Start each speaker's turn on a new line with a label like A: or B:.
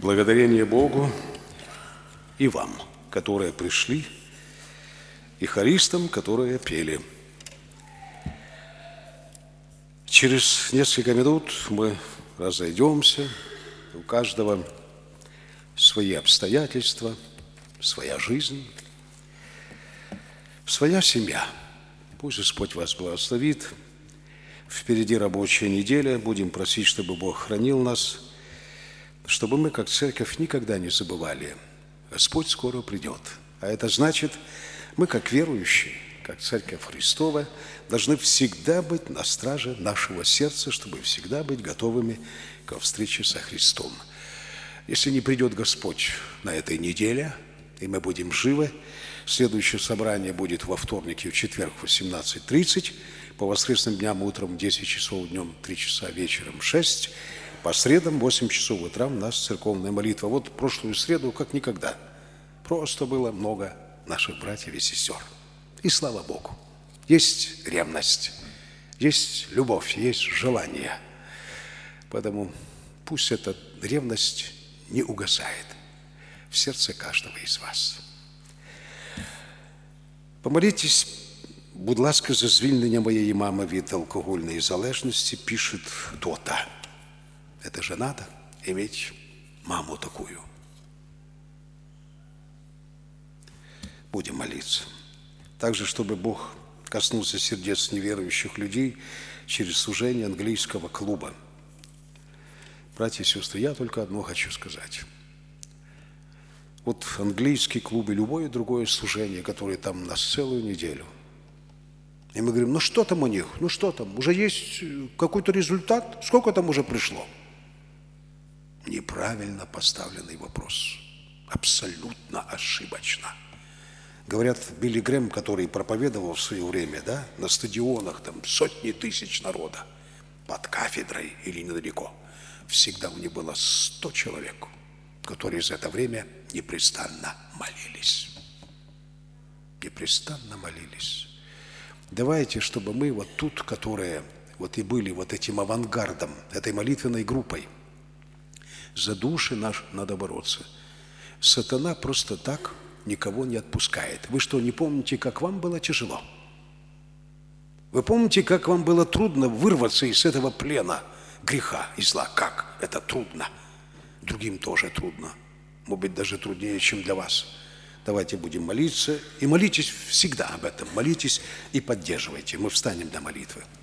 A: Благодарение Богу и вам, которые пришли, и хористам, которые пели. Через несколько минут мы разойдемся, у каждого свои обстоятельства, своя жизнь, своя семья. Пусть Господь вас благословит. Впереди рабочая неделя. Будем просить, чтобы Бог хранил нас, чтобы мы, как церковь, никогда не забывали. Господь скоро придет. А это значит, мы, как верующие, как Церковь Христова, должны всегда быть на страже нашего сердца, чтобы всегда быть готовыми ко встрече со Христом. Если не придет Господь на этой неделе, и мы будем живы, следующее собрание будет во вторник и в четверг в 18:30, по воскресным дням утром 10 часов, днем 3 часа, вечером 6, по средам 8 часов утра у нас церковная молитва. Вот прошлую среду как никогда. Просто было много наших братьев и сестер. И слава Богу. Есть ревность, есть любовь, есть желание. Поэтому пусть эта ревность не угасает в сердце каждого из вас. Помолитесь, будь ласка, за звільнення моєї мами від алкогольної залежності, пишет кто-то. Это же надо иметь маму такую. Будем молиться. Также, чтобы Бог коснулся сердец неверующих людей через служение английского клуба. Братья и сестры, я только одно хочу сказать. Вот английский клуб и любое другое служение, которое там у нас целую неделю. И мы говорим, ну что там у них? Ну что там? Уже есть какой-то результат? Сколько там уже пришло? Неправильно поставленный вопрос. Абсолютно ошибочно. Говорят, Билли Грэм, который проповедовал в свое время, да, на стадионах, там сотни тысяч народа, под кафедрой или недалеко, всегда у них было 100 человек, которые за это время непрестанно молились. Непрестанно молились. Давайте, чтобы мы вот тут, которые вот и были вот этим авангардом, этой молитвенной группой, за души наши надо бороться. Сатана просто так никого не отпускает. Вы что, не помните, как вам было тяжело? Вы помните, как вам было трудно вырваться из этого плена греха и зла? Как? Это трудно. Другим тоже трудно. Может быть, даже труднее, чем для вас. Давайте будем молиться. И молитесь всегда об этом. Молитесь и поддерживайте. Мы встанем до молитвы.